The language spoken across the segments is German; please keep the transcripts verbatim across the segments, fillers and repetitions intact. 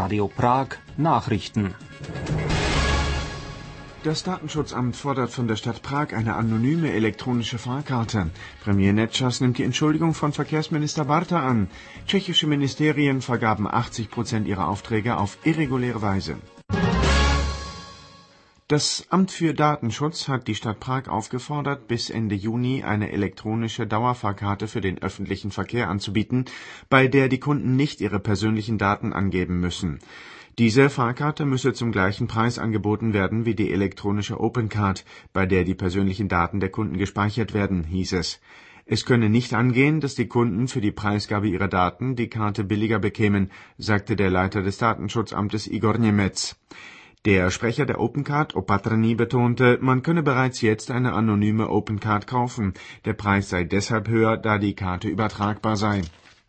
Radio Prag Nachrichten. Das Datenschutzamt fordert von der Stadt Prag eine anonyme elektronische Fahrkarte. Premier Nečas nimmt die Entschuldigung von Verkehrsminister Barta an. Tschechische Ministerien vergaben achtzig Prozent ihrer Aufträge auf irreguläre Weise. Das Amt für Datenschutz hat die Stadt Prag aufgefordert, bis Ende Juni eine elektronische Dauerfahrkarte für den öffentlichen Verkehr anzubieten, bei der die Kunden nicht ihre persönlichen Daten angeben müssen. Diese Fahrkarte müsse zum gleichen Preis angeboten werden wie die elektronische Opencard, bei der die persönlichen Daten der Kunden gespeichert werden, hieß es. Es könne nicht angehen, dass die Kunden für die Preisgabe ihrer Daten die Karte billiger bekämen, sagte der Leiter des Datenschutzamtes Igor Němec. Der Sprecher der Opencard, Opatrný, betonte, man könne bereits jetzt eine anonyme Opencard kaufen. Der Preis sei deshalb höher, da die Karte übertragbar sei.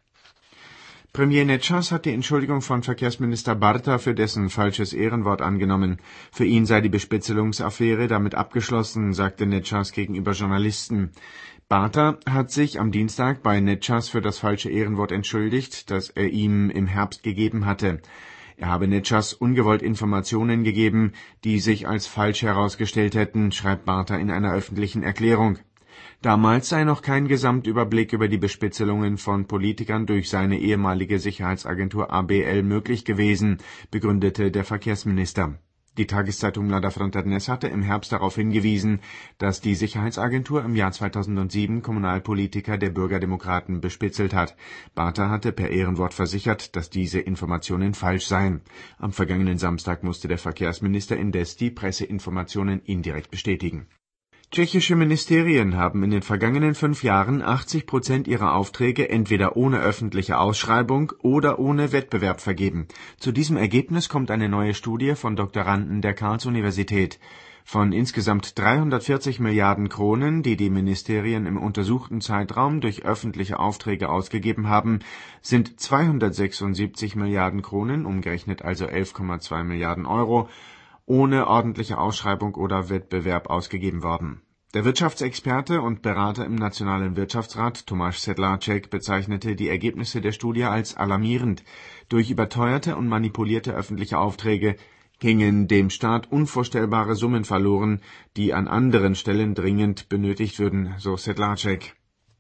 Premier Nečas hat die Entschuldigung von Verkehrsminister Barta für dessen falsches Ehrenwort angenommen. Für ihn sei die Bespitzelungsaffäre damit abgeschlossen, sagte Nečas gegenüber Journalisten. Barta hat sich am Dienstag bei Nečas für das falsche Ehrenwort entschuldigt, das er ihm im Herbst gegeben hatte. Er habe Nečas ungewollt Informationen gegeben, die sich als falsch herausgestellt hätten, schreibt Barta in einer öffentlichen Erklärung. Damals sei noch kein Gesamtüberblick über die Bespitzelungen von Politikern durch seine ehemalige Sicherheitsagentur A B L möglich gewesen, begründete der Verkehrsminister. Die Tageszeitung Mladá Fronta Dnes hatte im Herbst darauf hingewiesen, dass die Sicherheitsagentur im Jahr zweitausendsieben Kommunalpolitiker der Bürgerdemokraten bespitzelt hat. Barta hatte per Ehrenwort versichert, dass diese Informationen falsch seien. Am vergangenen Samstag musste der Verkehrsminister indes die Presseinformationen indirekt bestätigen. Tschechische Ministerien haben in den vergangenen fünf Jahren achtzig Prozent ihrer Aufträge entweder ohne öffentliche Ausschreibung oder ohne Wettbewerb vergeben. Zu diesem Ergebnis kommt eine neue Studie von Doktoranden der Karls-Universität. Von insgesamt dreihundertvierzig Milliarden Kronen, die die Ministerien im untersuchten Zeitraum durch öffentliche Aufträge ausgegeben haben, sind zweihundertsechsundsiebzig Milliarden Kronen, umgerechnet also elf Komma zwei Milliarden Euro, ohne ordentliche Ausschreibung oder Wettbewerb ausgegeben worden. Der Wirtschaftsexperte und Berater im Nationalen Wirtschaftsrat Tomáš Sedláček bezeichnete die Ergebnisse der Studie als alarmierend. Durch überteuerte und manipulierte öffentliche Aufträge gingen dem Staat unvorstellbare Summen verloren, die an anderen Stellen dringend benötigt würden, so Sedláček.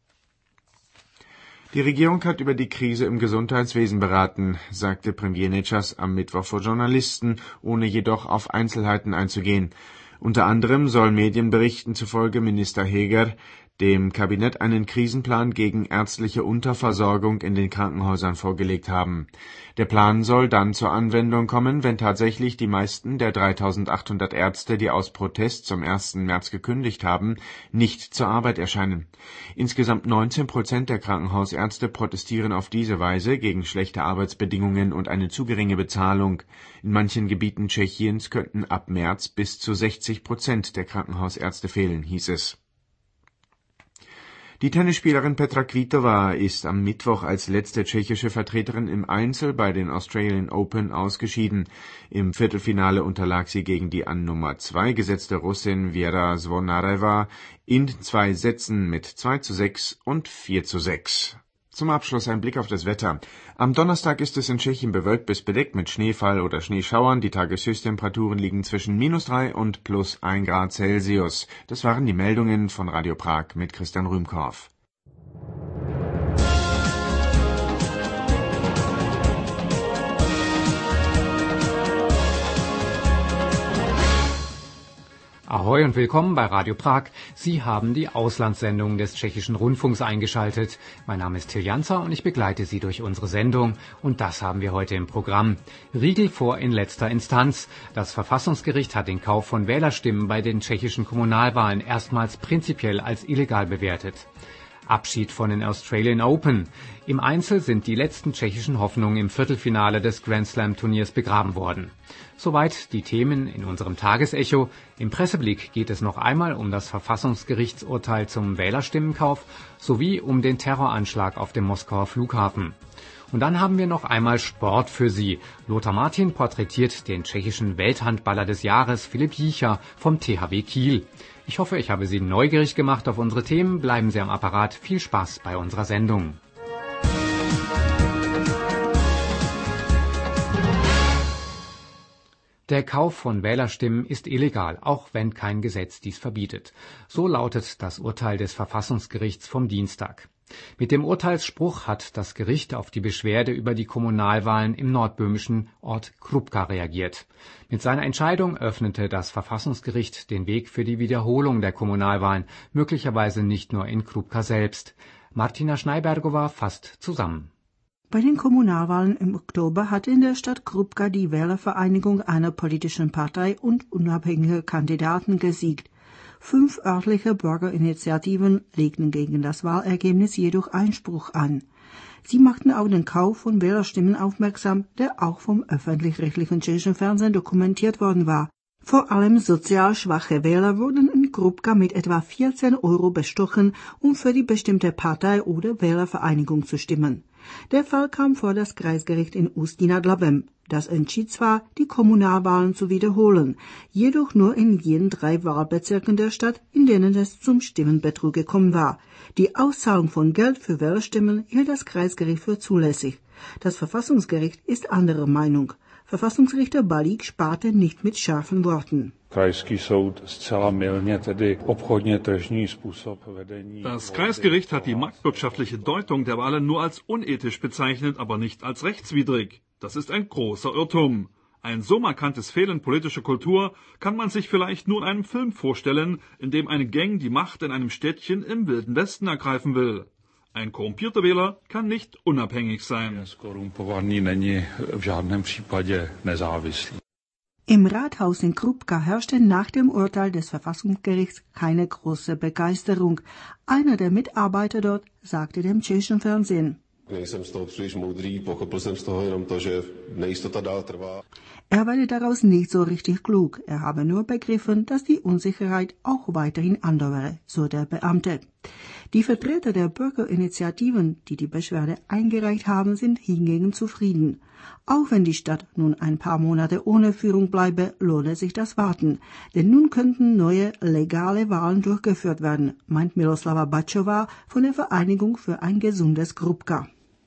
Die Regierung hat über die Krise im Gesundheitswesen beraten, sagte Premier Nečas am Mittwoch vor Journalisten, ohne jedoch auf Einzelheiten einzugehen. Unter anderem soll Medienberichten zufolge Minister Heger dem Kabinett einen Krisenplan gegen ärztliche Unterversorgung in den Krankenhäusern vorgelegt haben. Der Plan soll dann zur Anwendung kommen, wenn tatsächlich die meisten der dreitausendachthundert Ärzte, die aus Protest zum ersten März gekündigt haben, nicht zur Arbeit erscheinen. Insgesamt neunzehn Prozent der Krankenhausärzte protestieren auf diese Weise gegen schlechte Arbeitsbedingungen und eine zu geringe Bezahlung. In manchen Gebieten Tschechiens könnten ab März bis zu sechzig Prozent der Krankenhausärzte fehlen, hieß es. Die Tennisspielerin Petra Kvitova ist am Mittwoch als letzte tschechische Vertreterin im Einzel bei den Australian Open ausgeschieden. Im Viertelfinale unterlag sie gegen die an Nummer zwei gesetzte Russin Věra Zvonareva in zwei Sätzen mit zwei zu sechs und vier zu sechs. Zum Abschluss ein Blick auf das Wetter. Am Donnerstag ist es in Tschechien bewölkt bis bedeckt mit Schneefall oder Schneeschauern. Die Tageshöchsttemperaturen liegen zwischen minus drei und plus ein Grad Celsius. Das waren die Meldungen von Radio Prag mit Christian Rühmkorff. Ahoi und willkommen bei Radio Prag. Sie haben die Auslandssendung des tschechischen Rundfunks eingeschaltet. Mein Name ist Till Janzer und ich begleite Sie durch unsere Sendung. Und das haben wir heute im Programm. Riegel vor in letzter Instanz. Das Verfassungsgericht hat den Kauf von Wählerstimmen bei den tschechischen Kommunalwahlen erstmals prinzipiell als illegal bewertet. Abschied von den Australian Open. Im Einzel sind die letzten tschechischen Hoffnungen im Viertelfinale des Grand Slam Turniers begraben worden. Soweit die Themen in unserem Tagesecho. Im Presseblick geht es noch einmal um das Verfassungsgerichtsurteil zum Wählerstimmenkauf sowie um den Terroranschlag auf dem Moskauer Flughafen. Und dann haben wir noch einmal Sport für Sie. Lothar Martin porträtiert den tschechischen Welthandballer des Jahres Filip Jicha vom T H W Kiel. Ich hoffe, ich habe Sie neugierig gemacht auf unsere Themen. Bleiben Sie am Apparat. Viel Spaß bei unserer Sendung. Der Kauf von Wählerstimmen ist illegal, auch wenn kein Gesetz dies verbietet. So lautet das Urteil des Verfassungsgerichts vom Dienstag. Mit dem Urteilsspruch hat das Gericht auf die Beschwerde über die Kommunalwahlen im nordböhmischen Ort Krupka reagiert. Mit seiner Entscheidung öffnete das Verfassungsgericht den Weg für die Wiederholung der Kommunalwahlen, möglicherweise nicht nur in Krupka selbst. Martina Schneibergova fasst zusammen. Bei den Kommunalwahlen im Oktober hat in der Stadt Krupka die Wählervereinigung einer politischen Partei und unabhängige Kandidaten gesiegt. Fünf örtliche Bürgerinitiativen legten gegen das Wahlergebnis jedoch Einspruch an. Sie machten auf den Kauf von Wählerstimmen aufmerksam, der auch vom öffentlich-rechtlichen tschechischen Fernsehen dokumentiert worden war. Vor allem sozial schwache Wähler wurden in Krupka mit etwa vierzehn Euro bestochen, um für die bestimmte Partei oder Wählervereinigung zu stimmen. Der Fall kam vor das Kreisgericht in Ústí nad Labem. Das entschied zwar, die Kommunalwahlen zu wiederholen, jedoch nur in jenen drei Wahlbezirken der Stadt, in denen es zum Stimmenbetrug gekommen war. Die Auszahlung von Geld für Wählerstimmen hielt das Kreisgericht für zulässig. Das Verfassungsgericht ist anderer Meinung. Verfassungsrichter Balík sparte nicht mit scharfen Worten. Das Kreisgericht hat die marktwirtschaftliche Deutung der Wahlen nur als unethisch bezeichnet, aber nicht als rechtswidrig. Das ist ein großer Irrtum. Ein so markantes Fehlen politischer Kultur kann man sich vielleicht nur in einem Film vorstellen, in dem eine Gang die Macht in einem Städtchen im Wilden Westen ergreifen will. Ein korrumpierter Wähler kann nicht unabhängig sein. Im Rathaus in Krupka herrschte nach dem Urteil des Verfassungsgerichts keine große Begeisterung. Einer der Mitarbeiter dort sagte dem tschechischen Fernsehen: Er werde daraus nicht so richtig klug. Er habe nur begriffen, dass die Unsicherheit auch weiterhin andauere, so der Beamte. Die Vertreter der Bürgerinitiativen, die die Beschwerde eingereicht haben, sind hingegen zufrieden. Auch wenn die Stadt nun ein paar Monate ohne Führung bleibe, lohne sich das Warten. Denn nun könnten neue, legale Wahlen durchgeführt werden, meint Miloslava Bačová von der Vereinigung für ein gesundes Krupka.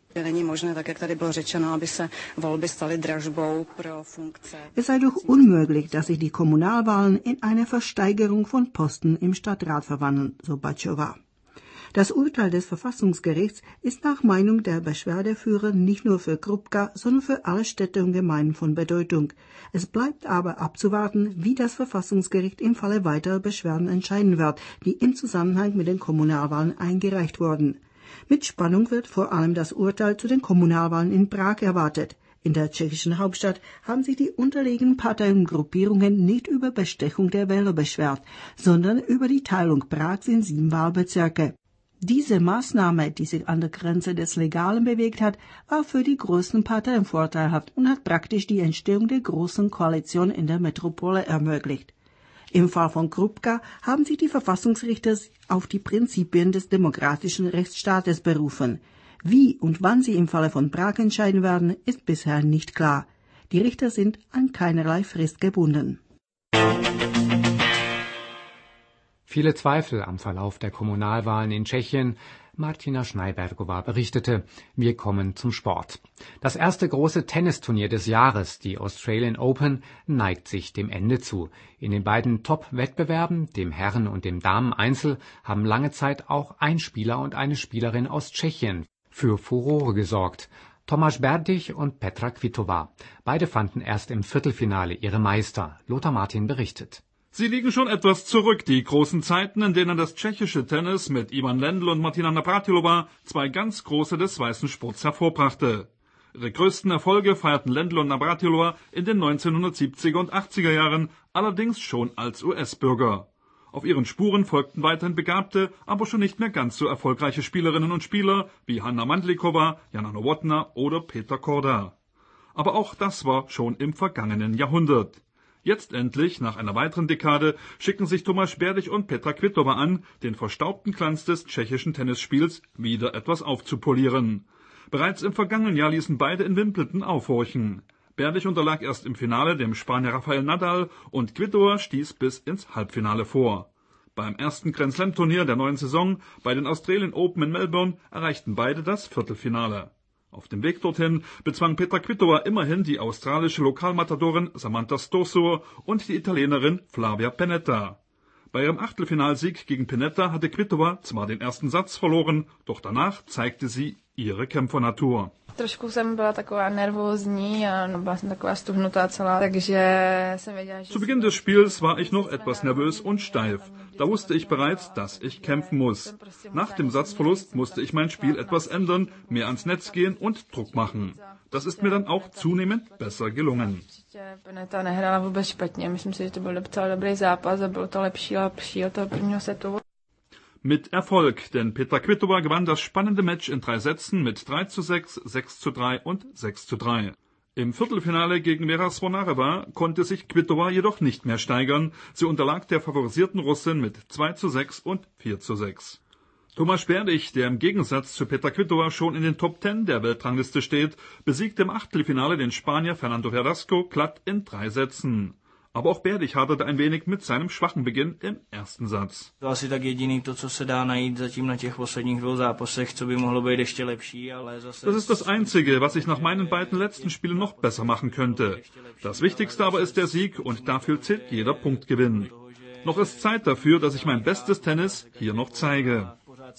Es sei doch unmöglich, dass sich die Kommunalwahlen in eine Versteigerung von Posten im Stadtrat verwandeln, so Bačová. Das Urteil des Verfassungsgerichts ist nach Meinung der Beschwerdeführer nicht nur für Krupka, sondern für alle Städte und Gemeinden von Bedeutung. Es bleibt aber abzuwarten, wie das Verfassungsgericht im Falle weiterer Beschwerden entscheiden wird, die im Zusammenhang mit den Kommunalwahlen eingereicht wurden. Mit Spannung wird vor allem das Urteil zu den Kommunalwahlen in Prag erwartet. In der tschechischen Hauptstadt haben sich die unterlegenen Parteien und Gruppierungen nicht über Bestechung der Wähler beschwert, sondern über die Teilung Prags in sieben Wahlbezirke. Diese Maßnahme, die sich an der Grenze des Legalen bewegt hat, war für die größten Parteien vorteilhaft und hat praktisch die Entstehung der großen Koalition in der Metropole ermöglicht. Im Fall von Krupka haben sich die Verfassungsrichter auf die Prinzipien des demokratischen Rechtsstaates berufen. Wie und wann sie im Falle von Prag entscheiden werden, ist bisher nicht klar. Die Richter sind an keinerlei Frist gebunden. Viele Zweifel am Verlauf der Kommunalwahlen in Tschechien. Martina Schneibergova berichtete. Wir kommen zum Sport. Das erste große Tennisturnier des Jahres, die Australian Open, neigt sich dem Ende zu. In den beiden Top-Wettbewerben, dem Herren- und dem Damen-Einzel, haben lange Zeit auch ein Spieler und eine Spielerin aus Tschechien für Furore gesorgt. Tomáš Berdych und Petra Kvitova. Beide fanden erst im Viertelfinale ihre Meister. Lothar Martin berichtet. Sie liegen schon etwas zurück, die großen Zeiten, in denen das tschechische Tennis mit Ivan Lendl und Martina Navrátilová zwei ganz große des weißen Sports hervorbrachte. Ihre größten Erfolge feierten Lendl und Navrátilová in den neunzehnhundertsiebziger und achtziger Jahren, allerdings schon als U S-Bürger. Auf ihren Spuren folgten weiterhin begabte, aber schon nicht mehr ganz so erfolgreiche Spielerinnen und Spieler wie Hanna Mandlikova, Jana Novotná oder Peter Korda. Aber auch das war schon im vergangenen Jahrhundert. Jetzt endlich, nach einer weiteren Dekade, schicken sich Tomáš Berdych und Petra Kvitova an, den verstaubten Glanz des tschechischen Tennisspiels wieder etwas aufzupolieren. Bereits im vergangenen Jahr ließen beide in Wimbledon aufhorchen. Berdych unterlag erst im Finale dem Spanier Rafael Nadal und Kvitova stieß bis ins Halbfinale vor. Beim ersten Grand Slam Turnier der neuen Saison, bei den Australian Open in Melbourne, erreichten beide das Viertelfinale. Auf dem Weg dorthin bezwang Petra Kvitova immerhin die australische Lokalmatadorin Samantha Stossur und die Italienerin Flavia Pennetta. Bei ihrem Achtelfinalsieg gegen Pennetta hatte Kvitova zwar den ersten Satz verloren, doch danach zeigte sie ihre Kämpfernatur. Trošku jsem byla taková nervózní a byla jsem taková stuhnutá celá, takže jsem věděla, že... Zu Beginn des Spiels war ich noch etwas nervös und steif. Da wusste ich bereits, dass ich kämpfen muss. Nach dem Satzverlust musste ich mein Spiel etwas ändern, mehr ans Netz gehen und Druck machen. Das ist mir dann auch zunehmend besser gelungen. Pennetta nehrála vůbec špatně, myslím si, že to byl docela dobrý zápas a bylo to lepší a lepší od toho prvního setu. Mit Erfolg, denn Petra Kvitova gewann das spannende Match in drei Sätzen mit drei zu sechs, sechs zu drei und sechs zu drei. Im Viertelfinale gegen Vera Zvonareva konnte sich Kvitova jedoch nicht mehr steigern. Sie unterlag der favorisierten Russin mit zwei zu sechs und vier zu sechs. Tomasz Berdych, der im Gegensatz zu Petra Kvitova schon in den Top Ten der Weltrangliste steht, besiegte im Achtelfinale den Spanier Fernando Verdasco glatt in drei Sätzen. Aber auch Berdych haderte ein wenig mit seinem schwachen Beginn im ersten Satz. Das ist das Einzige, was ich nach meinen beiden letzten Spielen noch besser machen könnte. Das Wichtigste aber ist der Sieg und dafür zählt jeder Punktgewinn. Noch ist Zeit dafür, dass ich mein bestes Tennis hier noch zeige.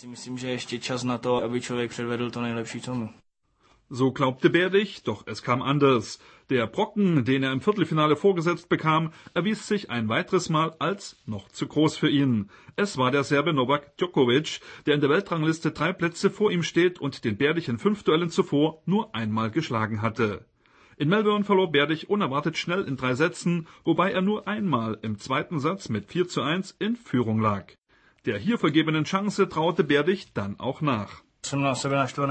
So glaubte Berdych, doch es kam anders. Der Brocken, den er im Viertelfinale vorgesetzt bekam, erwies sich ein weiteres Mal als noch zu groß für ihn. Es war der Serbe Novak Djokovic, der in der Weltrangliste drei Plätze vor ihm steht und den Berdych in fünf Duellen zuvor nur einmal geschlagen hatte. In Melbourne verlor Berdych unerwartet schnell in drei Sätzen, wobei er nur einmal im zweiten Satz mit vier zu eins in Führung lag. Der hier vergebenen Chance traute Berdych dann auch nach. Ich bin noch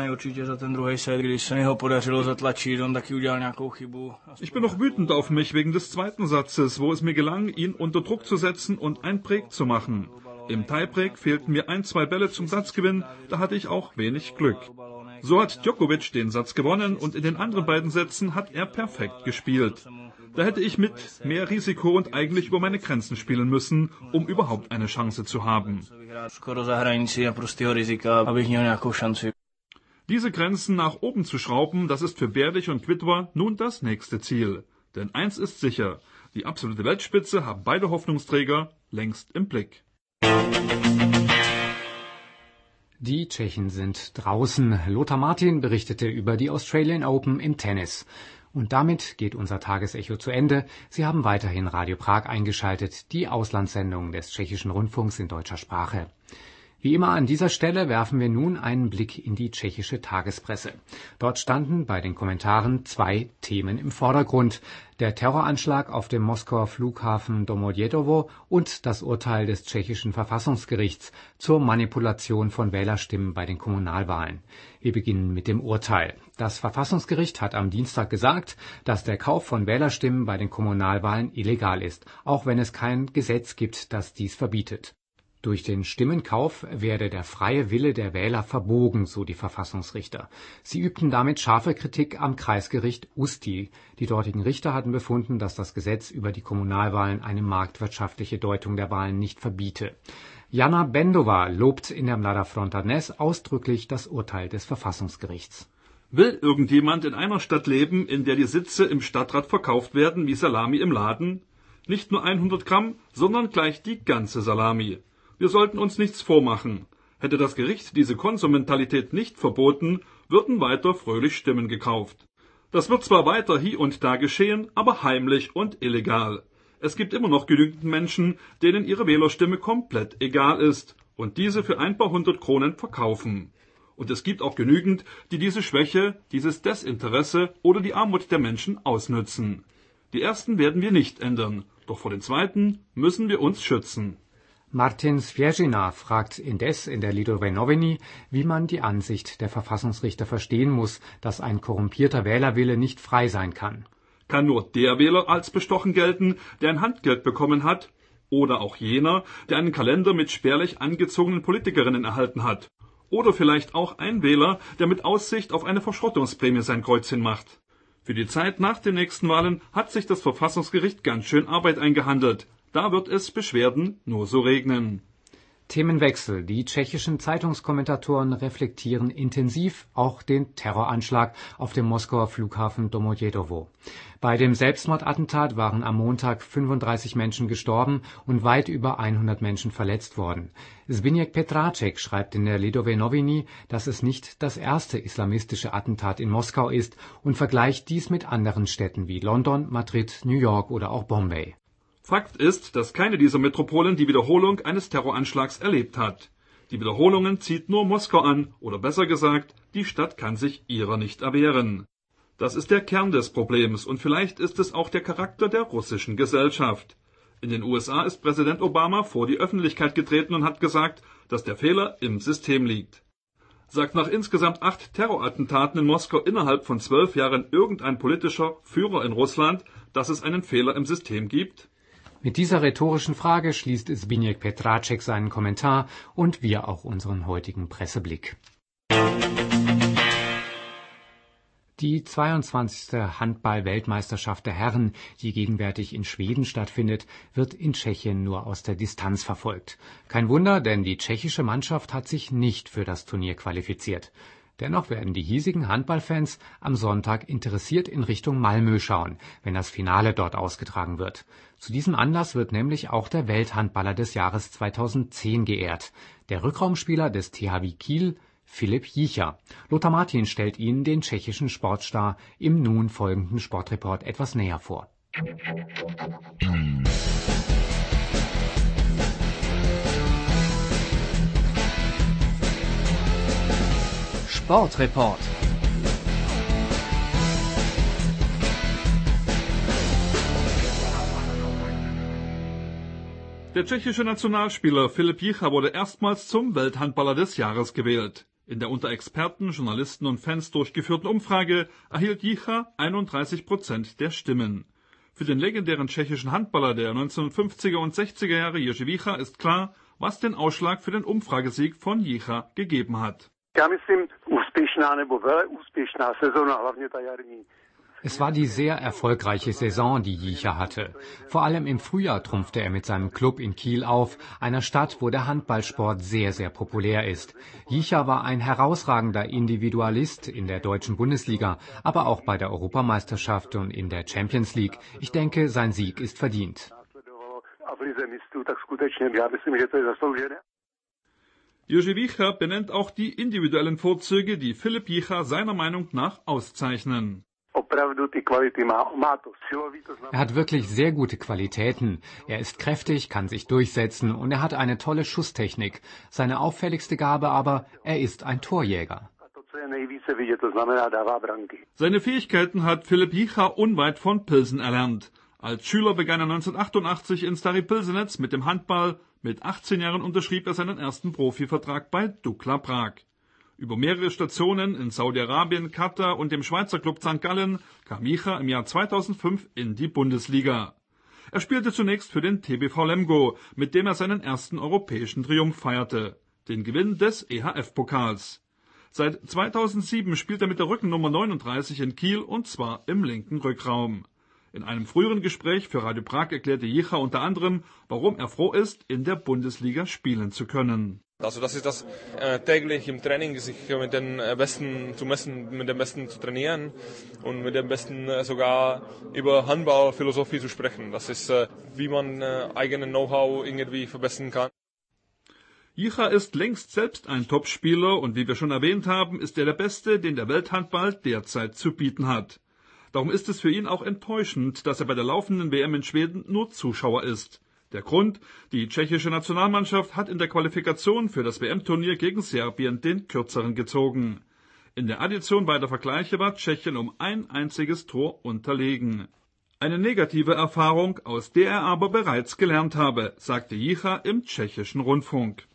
wütend auf mich wegen des zweiten Satzes, wo es mir gelang, ihn unter Druck zu setzen und ein Break zu machen. Im Tiebreak fehlten mir ein, zwei Bälle zum Satzgewinn, da hatte ich auch wenig Glück. So hat Djokovic den Satz gewonnen und in den anderen beiden Sätzen hat er perfekt gespielt. Da hätte ich mit mehr Risiko und eigentlich über meine Grenzen spielen müssen, um überhaupt eine Chance zu haben. Diese Grenzen nach oben zu schrauben, das ist für Berdych und Kvitova nun das nächste Ziel. Denn eins ist sicher, die absolute Weltspitze haben beide Hoffnungsträger längst im Blick. Die Tschechen sind draußen. Lothar Martin berichtete über die Australian Open im Tennis. Und damit geht unser Tagesecho zu Ende. Sie haben weiterhin Radio Prag eingeschaltet, die Auslandssendung des Tschechischen Rundfunks in deutscher Sprache. Wie immer an dieser Stelle werfen wir nun einen Blick in die tschechische Tagespresse. Dort standen bei den Kommentaren zwei Themen im Vordergrund: der Terroranschlag auf dem Moskauer Flughafen Domodedowo und das Urteil des tschechischen Verfassungsgerichts zur Manipulation von Wählerstimmen bei den Kommunalwahlen. Wir beginnen mit dem Urteil. Das Verfassungsgericht hat am Dienstag gesagt, dass der Kauf von Wählerstimmen bei den Kommunalwahlen illegal ist, auch wenn es kein Gesetz gibt, das dies verbietet. Durch den Stimmenkauf werde der freie Wille der Wähler verbogen, so die Verfassungsrichter. Sie übten damit scharfe Kritik am Kreisgericht Ústí. Die dortigen Richter hatten befunden, dass das Gesetz über die Kommunalwahlen eine marktwirtschaftliche Deutung der Wahlen nicht verbiete. Jana Bendova lobt in der Mlada Fronta Dnes ausdrücklich das Urteil des Verfassungsgerichts. Will irgendjemand in einer Stadt leben, in der die Sitze im Stadtrat verkauft werden wie Salami im Laden? Nicht nur hundert Gramm, sondern gleich die ganze Salami. Wir sollten uns nichts vormachen. Hätte das Gericht diese Konsummentalität nicht verboten, würden weiter fröhlich Stimmen gekauft. Das wird zwar weiter hier und da geschehen, aber heimlich und illegal. Es gibt immer noch genügend Menschen, denen ihre Wählerstimme komplett egal ist und diese für ein paar hundert Kronen verkaufen. Und es gibt auch genügend, die diese Schwäche, dieses Desinteresse oder die Armut der Menschen ausnützen. Die ersten werden wir nicht ändern, doch vor den zweiten müssen wir uns schützen. Martin Svježina fragt indes in der Lidové noviny, wie man die Ansicht der Verfassungsrichter verstehen muss, dass ein korrumpierter Wählerwille nicht frei sein kann. Kann nur der Wähler als bestochen gelten, der ein Handgeld bekommen hat, oder auch jener, der einen Kalender mit spärlich angezogenen Politikerinnen erhalten hat, oder vielleicht auch ein Wähler, der mit Aussicht auf eine Verschrottungsprämie sein Kreuzchen macht. Für die Zeit nach den nächsten Wahlen hat sich das Verfassungsgericht ganz schön Arbeit eingehandelt. Da wird es Beschwerden nur so regnen. Themenwechsel. Die tschechischen Zeitungskommentatoren reflektieren intensiv auch den Terroranschlag auf dem Moskauer Flughafen Domodedowo. Bei dem Selbstmordattentat waren am Montag fünfunddreißig Menschen gestorben und weit über hundert Menschen verletzt worden. Zbigněk Petráček schreibt in der Lidové noviny, dass es nicht das erste islamistische Attentat in Moskau ist und vergleicht dies mit anderen Städten wie London, Madrid, New York oder auch Bombay. Fakt ist, dass keine dieser Metropolen die Wiederholung eines Terroranschlags erlebt hat. Die Wiederholungen zieht nur Moskau an, oder besser gesagt, die Stadt kann sich ihrer nicht erwehren. Das ist der Kern des Problems und vielleicht ist es auch der Charakter der russischen Gesellschaft. In den U S A ist Präsident Obama vor die Öffentlichkeit getreten und hat gesagt, dass der Fehler im System liegt. Sagt nach insgesamt acht Terrorattentaten in Moskau innerhalb von zwölf Jahren irgendein politischer Führer in Russland, dass es einen Fehler im System gibt? Mit dieser rhetorischen Frage schließt Zbigněk Petráček seinen Kommentar und wir auch unseren heutigen Presseblick. Die zweiundzwanzigste Handball-Weltmeisterschaft der Herren, die gegenwärtig in Schweden stattfindet, wird in Tschechien nur aus der Distanz verfolgt. Kein Wunder, denn die tschechische Mannschaft hat sich nicht für das Turnier qualifiziert. Dennoch werden die hiesigen Handballfans am Sonntag interessiert in Richtung Malmö schauen, wenn das Finale dort ausgetragen wird. Zu diesem Anlass wird nämlich auch der Welthandballer des Jahres zweitausendzehn geehrt, der Rückraumspieler des T H W Kiel, Filip Jicha. Lothar Martin stellt Ihnen den tschechischen Sportstar im nun folgenden Sportreport etwas näher vor. Sportreport. Der tschechische Nationalspieler Filip Jicha wurde erstmals zum Welthandballer des Jahres gewählt. In der unter Experten, Journalisten und Fans durchgeführten Umfrage erhielt Jicha einunddreißig Prozent der Stimmen. Für den legendären tschechischen Handballer der neunzehnhundertfünfziger und sechziger Jahre Jerzy Jicha ist klar, was den Ausschlag für den Umfragesieg von Jicha gegeben hat. Es war die sehr erfolgreiche Saison, die Jicha hatte. Vor allem im Frühjahr trumpfte er mit seinem Club in Kiel auf, einer Stadt, wo der Handballsport sehr, sehr populär ist. Jicha war ein herausragender Individualist in der deutschen Bundesliga, aber auch bei der Europameisterschaft und in der Champions League. Ich denke, sein Sieg ist verdient. Jerzy Jicha benennt auch die individuellen Vorzüge, die Filip Jicha seiner Meinung nach auszeichnen. Er hat wirklich sehr gute Qualitäten. Er ist kräftig, kann sich durchsetzen und er hat eine tolle Schusstechnik. Seine auffälligste Gabe aber, er ist ein Torjäger. Seine Fähigkeiten hat Filip Jicha unweit von Pilsen erlernt. Als Schüler begann er neunzehnhundertachtundachtzig in Starý Pilsnec mit dem Handball. Mit achtzehn Jahren unterschrieb er seinen ersten Profivertrag bei Dukla Prag. Über mehrere Stationen in Saudi-Arabien, Katar und dem Schweizer Club Sankt Gallen kam Jicha im Jahr zweitausendfünf in die Bundesliga. Er spielte zunächst für den T B V Lemgo, mit dem er seinen ersten europäischen Triumph feierte, den Gewinn des E H F-Pokals. Seit zweitausendsieben spielt er mit der Rückennummer neununddreißig in Kiel und zwar im linken Rückraum. In einem früheren Gespräch für Radio Prag erklärte Jicha unter anderem, warum er froh ist, in der Bundesliga spielen zu können. Also das ist das äh, täglich im Training, sich mit den Besten zu messen, mit den Besten zu trainieren und mit den Besten äh, sogar über Handballphilosophie zu sprechen. Das ist, äh, wie man äh, eigenen Know-how irgendwie verbessern kann. Jicha ist längst selbst ein Topspieler und wie wir schon erwähnt haben, ist er der Beste, den der Welthandball derzeit zu bieten hat. Darum ist es für ihn auch enttäuschend, dass er bei der laufenden W M in Schweden nur Zuschauer ist. Der Grund, die tschechische Nationalmannschaft hat in der Qualifikation für das W M-Turnier gegen Serbien den Kürzeren gezogen. In der Addition beider Vergleiche war Tschechien um ein einziges Tor unterlegen. Eine negative Erfahrung, aus der er aber bereits gelernt habe, sagte Jicha im tschechischen Rundfunk.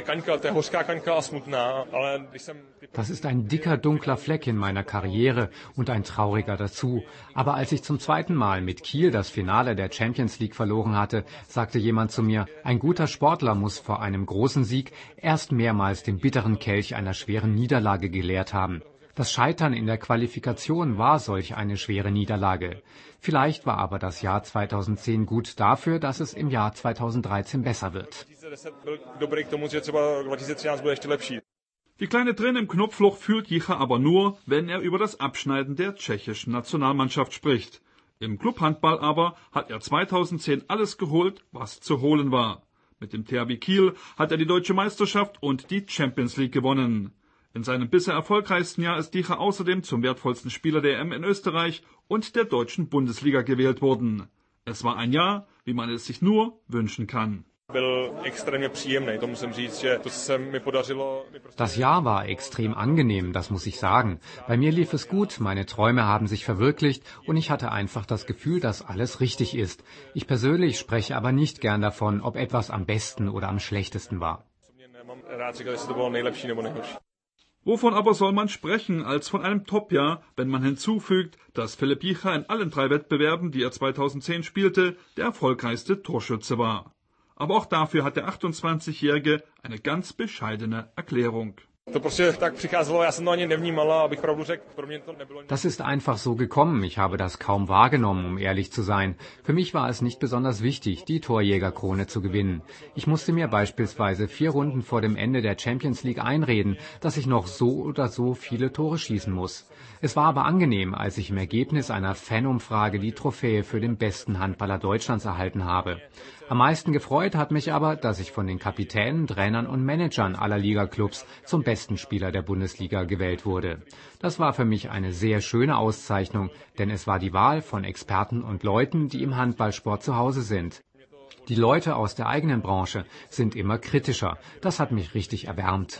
Das ist ein dicker, dunkler Fleck in meiner Karriere und ein trauriger dazu. Aber als ich zum zweiten Mal mit Kiel das Finale der Champions League verloren hatte, sagte jemand zu mir, ein guter Sportler muss vor einem großen Sieg erst mehrmals den bitteren Kelch einer schweren Niederlage geleert haben. Das Scheitern in der Qualifikation war solch eine schwere Niederlage. Vielleicht war aber das Jahr zweitausendzehn gut dafür, dass es im Jahr zweitausenddreizehn besser wird. Die kleine Träne im Knopfloch fühlt Jicha aber nur, wenn er über das Abschneiden der tschechischen Nationalmannschaft spricht. Im Clubhandball aber hat er zweitausendzehn alles geholt, was zu holen war. Mit dem T H W Kiel hat er die deutsche Meisterschaft und die Champions League gewonnen. In seinem bisher erfolgreichsten Jahr ist Jicha außerdem zum wertvollsten Spieler der E M in Österreich und der deutschen Bundesliga gewählt worden. Es war ein Jahr, wie man es sich nur wünschen kann. Das Jahr war extrem angenehm, das muss ich sagen. Bei mir lief es gut, meine Träume haben sich verwirklicht und ich hatte einfach das Gefühl, dass alles richtig ist. Ich persönlich spreche aber nicht gern davon, ob etwas am besten oder am schlechtesten war. Wovon aber soll man sprechen als von einem Top-Jahr, wenn man hinzufügt, dass Filip Jicha in allen drei Wettbewerben, die er zweitausendzehn spielte, der erfolgreichste Torschütze war. Aber auch dafür hat der achtundzwanzigjährige eine ganz bescheidene Erklärung. Das ist einfach so gekommen. Ich habe das kaum wahrgenommen, um ehrlich zu sein. Für mich war es nicht besonders wichtig, die Torjägerkrone zu gewinnen. Ich musste mir beispielsweise vier Runden vor dem Ende der Champions League einreden, dass ich noch so oder so viele Tore schießen muss. Es war aber angenehm, als ich im Ergebnis einer Fanumfrage die Trophäe für den besten Handballer Deutschlands erhalten habe. Am meisten gefreut hat mich aber, dass ich von den Kapitänen, Trainern und Managern aller Liga-Clubs zum besten Spieler der Bundesliga gewählt wurde. Das war für mich eine sehr schöne Auszeichnung, denn es war die Wahl von Experten und Leuten, die im Handballsport zu Hause sind. Die Leute aus der eigenen Branche sind immer kritischer. Das hat mich richtig erwärmt.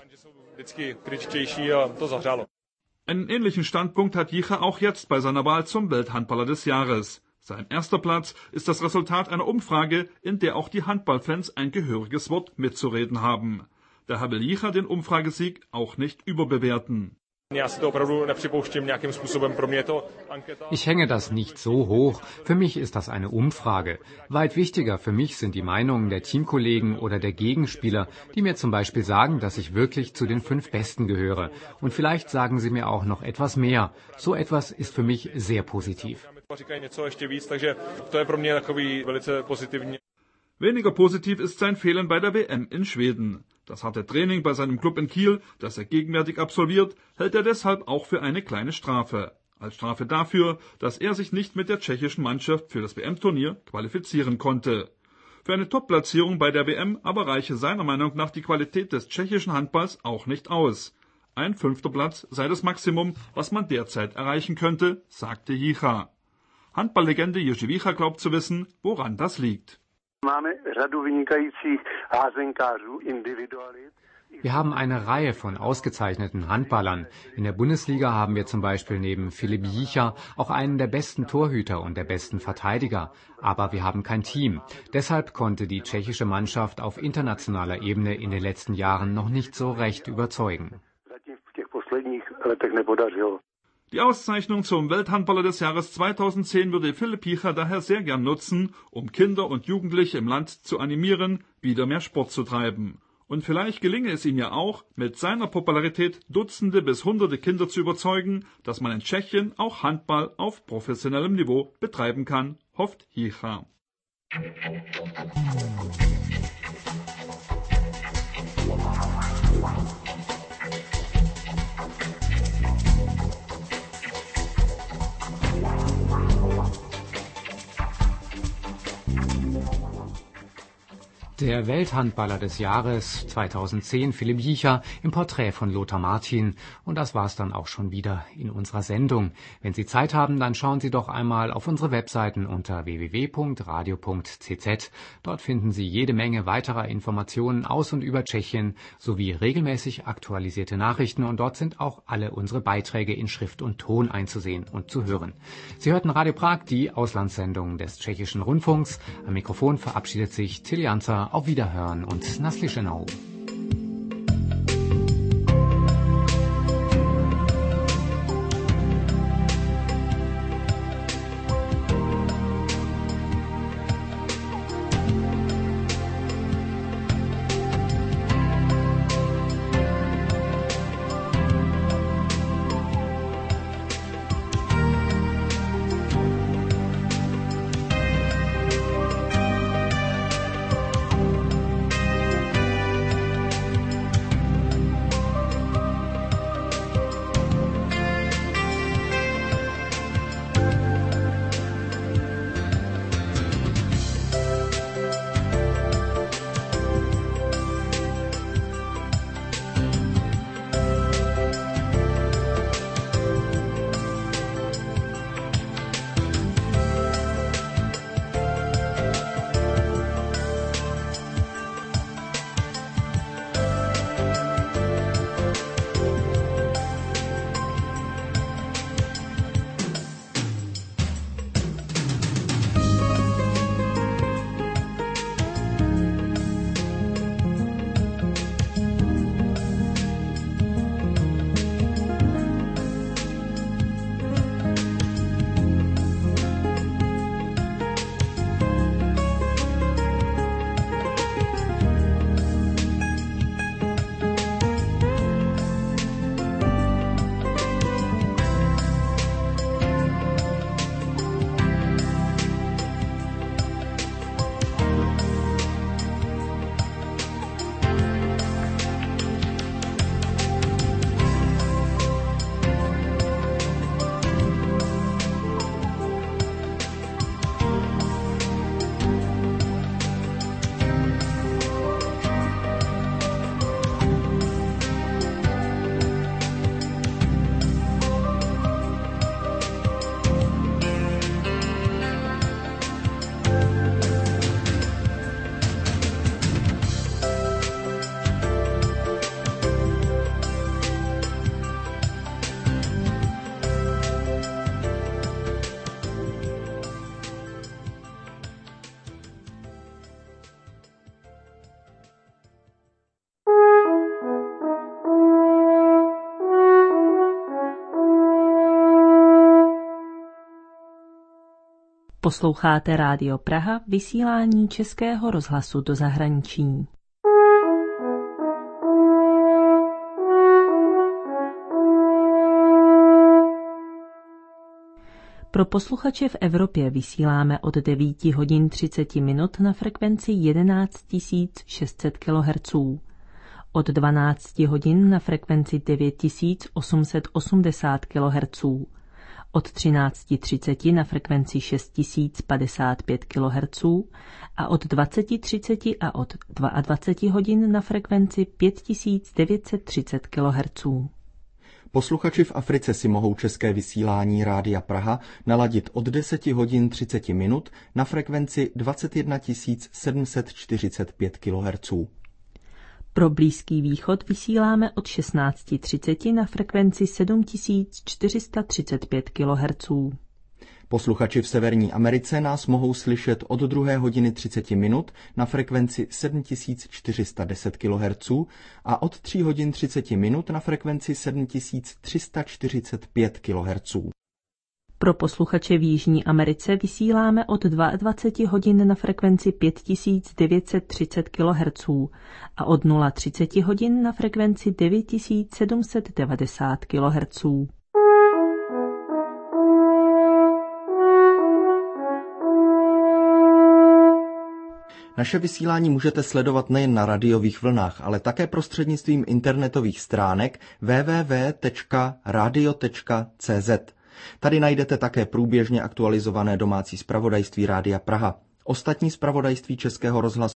Einen ähnlichen Standpunkt hat Jicha auch jetzt bei seiner Wahl zum Welthandballer des Jahres. Sein erster Platz ist das Resultat einer Umfrage, in der auch die Handballfans ein gehöriges Wort mitzureden haben. Daher will Jicha den Umfragesieg auch nicht überbewerten. Ich hänge das nicht so hoch. Für mich ist das eine Umfrage. Weit wichtiger für mich sind die Meinungen der Teamkollegen oder der Gegenspieler, die mir zum Beispiel sagen, dass ich wirklich zu den fünf Besten gehöre. Und vielleicht sagen sie mir auch noch etwas mehr. So etwas ist für mich sehr positiv. Weniger positiv ist sein Fehlen bei der W M in Schweden. Das harte Training bei seinem Club in Kiel, das er gegenwärtig absolviert, hält er deshalb auch für eine kleine Strafe. Als Strafe dafür, dass er sich nicht mit der tschechischen Mannschaft für das W M-Turnier qualifizieren konnte. Für eine Top-Platzierung bei der W M aber reiche seiner Meinung nach die Qualität des tschechischen Handballs auch nicht aus. Ein fünfter Platz sei das Maximum, was man derzeit erreichen könnte, sagte Jicha. Handballlegende Jiří Vícha glaubt zu wissen, woran das liegt. Wir haben eine Reihe von ausgezeichneten Handballern. In der Bundesliga haben wir zum Beispiel neben Filip Jicha auch einen der besten Torhüter und der besten Verteidiger. Aber wir haben kein Team. Deshalb konnte die tschechische Mannschaft auf internationaler Ebene in den letzten Jahren noch nicht so recht überzeugen. Die Auszeichnung zum Welthandballer des Jahres zweitausendzehn würde Filip Jicha daher sehr gern nutzen, um Kinder und Jugendliche im Land zu animieren, wieder mehr Sport zu treiben. Und vielleicht gelinge es ihm ja auch, mit seiner Popularität Dutzende bis Hunderte Kinder zu überzeugen, dass man in Tschechien auch Handball auf professionellem Niveau betreiben kann, hofft Jicha. Der Welthandballer des Jahres zweitausendzehn, Filip Jicha, im Porträt von Lothar Martin. Und das war's dann auch schon wieder in unserer Sendung. Wenn Sie Zeit haben, dann schauen Sie doch einmal auf unsere Webseiten unter w w w punkt radio punkt c z. Dort finden Sie jede Menge weiterer Informationen aus und über Tschechien sowie regelmäßig aktualisierte Nachrichten. Und dort sind auch alle unsere Beiträge in Schrift und Ton einzusehen und zu hören. Sie hörten Radio Prag, die Auslandssendung des Tschechischen Rundfunks. Am Mikrofon verabschiedet sich Till Janzer. Auf Wiederhören und Naslyšenou. Posloucháte Rádio Praha, vysílání Českého rozhlasu do zahraničí. Pro posluchače v Evropě vysíláme od devět hodin třicet minut na frekvenci jedenáct tisíc šest set kilohertzů, od dvanáct hodin na frekvenci devět tisíc osm set osmdesát kilohertzů, od třináct třicet na frekvenci šest tisíc padesát pět kilohertzů a od dvacet třicet a od dvacet dva hodin na frekvenci pět tisíc devět set třicet kilohertzů. Posluchači v Africe si mohou české vysílání Rádia Praha naladit od deset hodin třicet minut na frekvenci dvacet jedna tisíc sedm set čtyřicet pět kilohertzů. Pro Blízký východ vysíláme od šestnáct třicet na frekvenci sedm tisíc čtyři sta třicet pět kilohertzů. Posluchači v Severní Americe nás mohou slyšet od druhé hodiny třicet minut na frekvenci sedm tisíc čtyři sta deset kilohertzů a od tří hodin třicet minut na frekvenci sedm tisíc tři sta čtyřicet pět kilohertzů. Pro posluchače v Jižní Americe vysíláme od dvacet dva hodin na frekvenci pět tisíc devět set třicet kilohertzů a od nula třicet hodin na frekvenci devět tisíc sedm set devadesát kilohertzů. Naše vysílání můžete sledovat nejen na radiových vlnách, ale také prostřednictvím internetových stránek w w w tečka radio tečka c z. Tady najdete také průběžně aktualizované domácí zpravodajství Rádia Praha. Ostatní zpravodajství Českého rozhlasu